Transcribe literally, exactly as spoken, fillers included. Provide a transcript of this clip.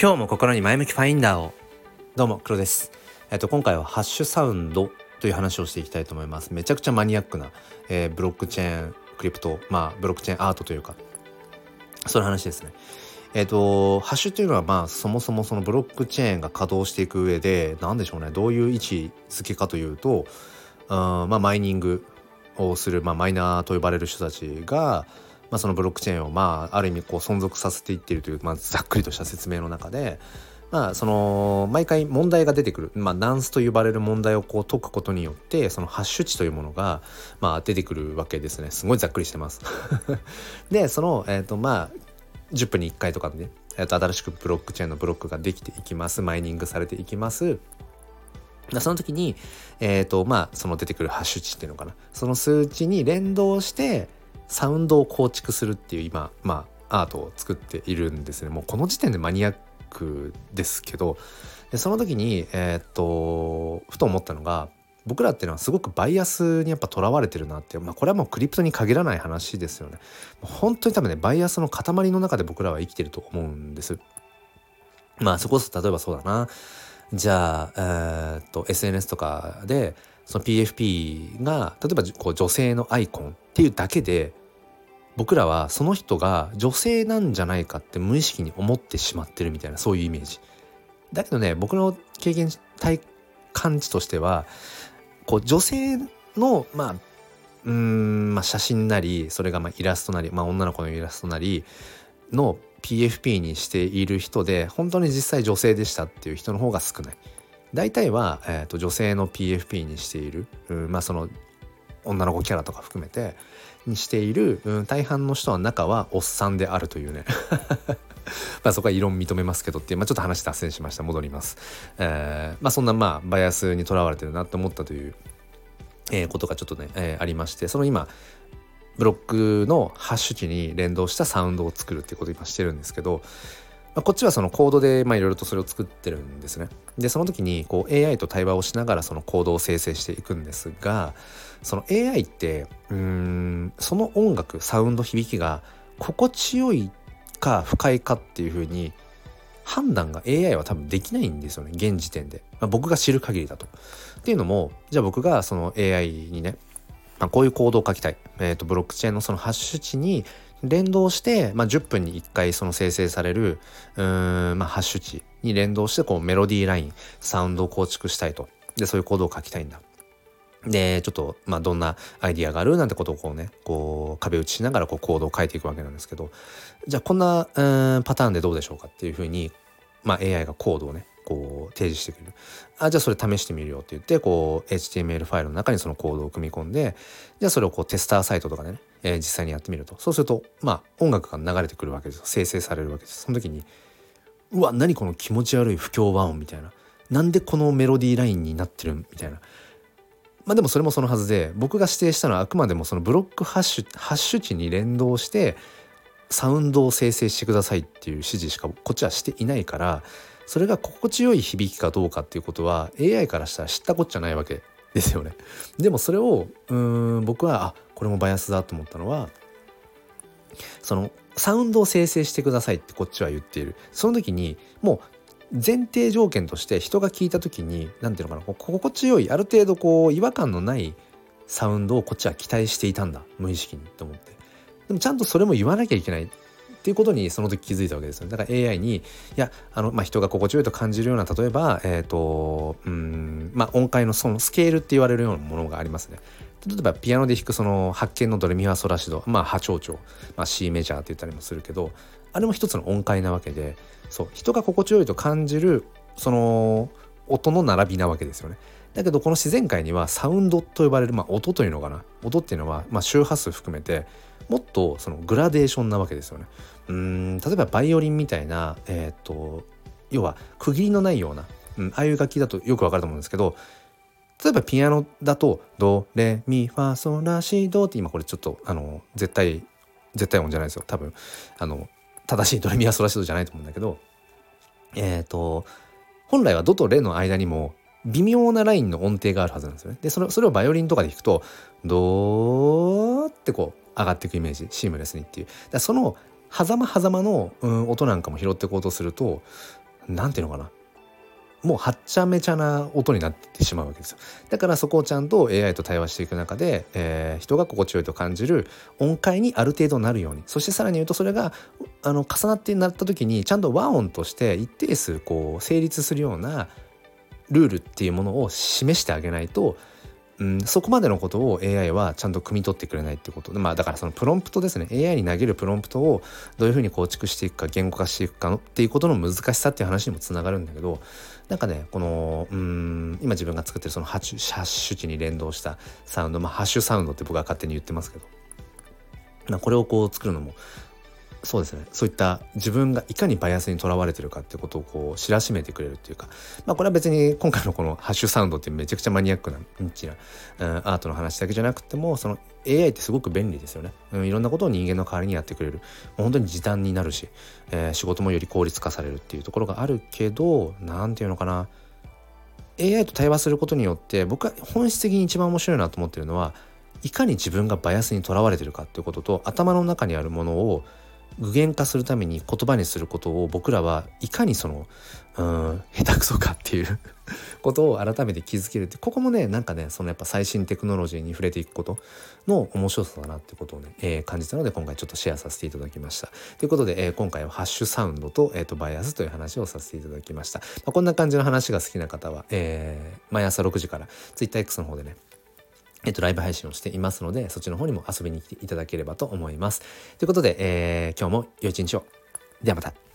今日も心に前向きファインダーを。どうも黒です。えっと今回はハッシュサウンドという話をしていきたいと思います。めちゃくちゃマニアックな、えー、ブロックチェーンクリプト、まあブロックチェーンアートというか、そういう話ですね。えっとハッシュというのはまあそもそもそのブロックチェーンが稼働していく上で何でしょうね、どういう位置づけかというと、あまあマイニングをする、まあ、マイナーと呼ばれる人たちが、まあ、そのブロックチェーンをまあある意味こう存続させていっているという、まあ、ざっくりとした説明の中で、まあ、その毎回問題が出てくる、まあ、ナンスと呼ばれる問題をこう解くことによってそのハッシュ値というものがまあ出てくるわけですね。すごいざっくりしてますでその、えーとまあ、じゅっぷんにいっかいとかでね、えーと新しくブロックチェーンのブロックができていきます。マイニングされていきます。その時に、えーとまあ、その出てくるハッシュ値っていうのかな、その数値に連動してサウンドを構築するっていう今、まあ、アートを作っているんですね。もうこの時点でマニアックですけど、でその時に、えーとふと思ったのが、僕らっていうのはすごくバイアスにやっぱとらわれてるなって、まあ、これはもうクリプトに限らない話ですよね。本当に多分ねバイアスの塊の中で僕らは生きてると思うんです。まあそこそ例えばそうだな、じゃあ、えー、っと エスエヌエス とかでその ピーエフピー が例えばこう女性のアイコンっていうだけで僕らはその人が女性なんじゃないかって無意識に思ってしまってるみたいな、そういうイメージだけどね、僕の経験体感値としてはこう女性のまあうーんまあ写真なり、それがまあイラストなり、まあ女の子のイラストなりの ピーエフピー にしている人で本当に実際女性でしたっていう人の方が少ない。大体は、えー、と女性の ピーエフピー にしている、うん、まあその女の子キャラとか含めてにしている、うん、大半の人は中はおっさんであるというねまあそこは異論認めますけどっていう、まあ、ちょっと話脱線しました。戻ります。えー、まあそんなまあバイアスにとらわれてるなって思ったという、えー、ことがちょっとね、えー、ありまして、その今ブロックのハッシュ値に連動したサウンドを作るっていうことを今してるんですけど、まあ、こっちはそのコードでいろいろとそれを作ってるんですね。でその時にこう エーアイ と対話をしながらそのコードを生成していくんですが、その エーアイ ってうーんその音楽サウンド響きが心地よいか不快かっていう風に判断が エーアイ は多分できないんですよね、現時点で、まあ、僕が知る限りだと。っていうのも、じゃあ僕がその エーアイ にね、まあ、こういうコードを書きたい、えーとブロックチェーンのそのハッシュ値に連動して、まあ、じゅっぷんにいっかいその生成されるうーん、まあ、ハッシュ値に連動してこうメロディーラインサウンドを構築したいと。でそういうコードを書きたいんだ。でちょっとまあどんなアイディアがあるなんてことをこうねこう壁打ちしながらこうコードを書いていくわけなんですけど、じゃあこんなうーんパターンでどうでしょうかっていうふうに、まあ、エーアイ がコードをねこう提示してくれる。あじゃあそれ試してみるよって言ってこう エイチティーエムエル ファイルの中にそのコードを組み込んで、じゃあそれをこうテスターサイトとかでね、えー、実際にやってみると、そうするとまあ音楽が流れてくるわけですよ。生成されるわけです。その時にうわ何この気持ち悪い不協和音みたいな、なんでこのメロディーラインになってるみたいな。まあでもそれもそのはずで、僕が指定したのはあくまでもそのブロックハッシュハッシュ値に連動してサウンドを生成してくださいっていう指示しかこっちはしていないから、それが心地よい響きかどうかっていうことは エーアイ からしたら知ったこっちゃないわけですよね。でもそれをうーん僕はあこれもバイアスだと思ったのは、そのサウンドを生成してくださいってこっちは言っている。その時にもう前提条件として人が聞いた時に何ていうのかな、こう心地よいある程度こう違和感のないサウンドをこっちは期待していたんだ無意識にと思って。でもちゃんとそれも言わなきゃいけないっていうことにその時気づいたわけですよ。だから エーアイ にいやあの、まあ、人が心地よいと感じるような、例えばえっ、ー、とうんまあ音階のそのスケールって言われるようなものがありますね。例えばピアノで弾くその発見のドレミファソラシド、まあ波長長、まあ、C メジャーって言ったりもするけど、あれも一つの音階なわけで、そう人が心地よいと感じるその音の並びなわけですよね。だけどこの自然界にはサウンドと呼ばれる、まあ、音というのかな、音っていうのは、まあ、周波数含めてもっとそのグラデーションなわけですよね。うーん例えばバイオリンみたいな、えー、っと要は区切りのないような、うん、ああいう楽器だとよくわかると思うんですけど、例えばピアノだとドレミファソラシドって、今これちょっとあの絶対絶対音じゃないですよ多分、あの正しいドレミファソラシドじゃないと思うんだけど、えっと本来はドとレの間にも微妙なラインの音程があるはずなんですよね。でそれそれをバイオリンとかで弾くとドーってこう上がっていくイメージ、シームレスにっていう。だその狭間狭間の、うん、音なんかも拾っていこうとするとなんていうのかな、もうはっちゃめちゃな音になってしまうわけですよ。だからそこをちゃんと エーアイ と対話していく中で、えー、人が心地よいと感じる音階にある程度なるように、そしてさらに言うとそれがあの重なってなった時にちゃんと和音として一定数こう成立するようなルールっていうものを示してあげないと、うん、そこまでのことを エーアイ はちゃんと汲み取ってくれないっていうことで、まあだからそのプロンプトですね、 エーアイ に投げるプロンプトをどういうふうに構築していくか、言語化していくかのっていうことの難しさっていう話にもつながるんだけど、なんかねこのうん今自分が作ってるそのハッシュハッシュ値に連動したサウンド、まあハッシュサウンドって僕は勝手に言ってますけど、まあ、これをこう作るのもそうですね、そういった自分がいかにバイアスにとらわれてるかってことをこう知らしめてくれるっていうか、まあこれは別に今回のこのハッシュサウンドってめちゃくちゃマニアックなニッチな、うん、アートの話だけじゃなくても、その エーアイ ってすごく便利ですよね、うん、いろんなことを人間の代わりにやってくれる、もう本当に時短になるし、えー、仕事もより効率化されるっていうところがあるけど、なんていうのかな、 エーアイ と対話することによって僕は本質的に一番面白いなと思ってるのは、いかに自分がバイアスにとらわれてるかっていうことと、頭の中にあるものを具現化するために言葉にすることを僕らはいかにそのうん下手くそかっていうことを改めて気づけるって、ここもねなんかねそのやっぱ最新テクノロジーに触れていくことの面白さだなってことをね、えー、感じたので今回ちょっとシェアさせていただきました。ということで、えー、今回はハッシュサウンドと、えー、とバイアスという話をさせていただきました。まあ、こんな感じの話が好きな方は、えー、毎朝ろくじから ツイッターエックス の方でねえっと、ライブ配信をしていますので、そっちの方にも遊びに来ていただければと思います。ということで、えー、今日も良い一日を。ではまた。